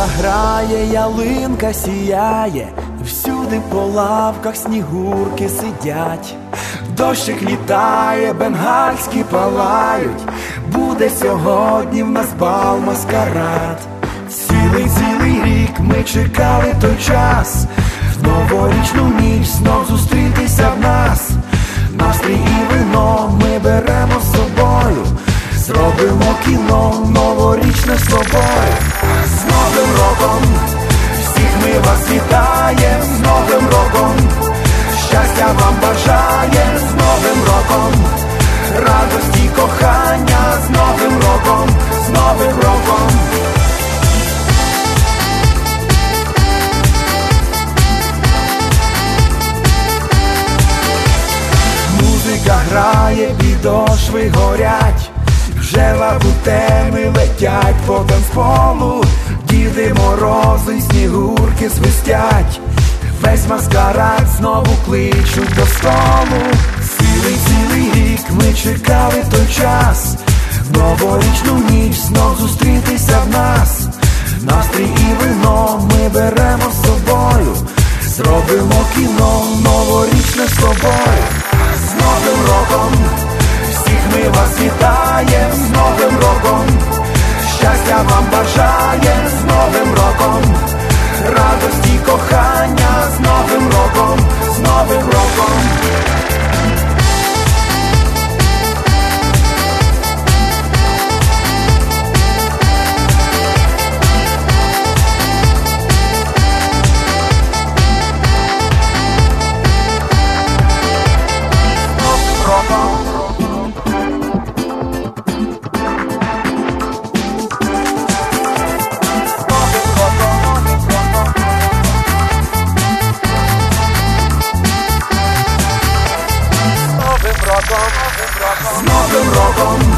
Музика грає, ялинка сіяє, всюди по лавках снігурки сидять. Дощик літає, бенгальські палають, буде сьогодні в нас бал маскарад. Цілий рік ми чекали той час, в новорічну ніч знов зустрітися в нас. Настрій і вино ми беремо з собою, зробимо кіно новорічне з тобою. З Новим роком всіх ми вас вітаєм, з Новим роком щастя вам бажаєм, з Новим роком радості, кохання, з Новим роком, з Новим роком. Музика грає, підошви горять, вже лабутени летять по танцполу, Діди Морози й снігурки свистять, весь маскарад знову кличуть до столу. Цілий рік ми чекали той час, в новорічну ніч знов зустрітися в нас. Настрій і вино ми беремо з собою, зробимо кіно новорічне з тобою. З Новим роком всіх ми вас вітаєм, з Новим роком щастя вам бажаєм, з Новим роком радості, кохання, з Новим роком, з Новим роком. З Новим роком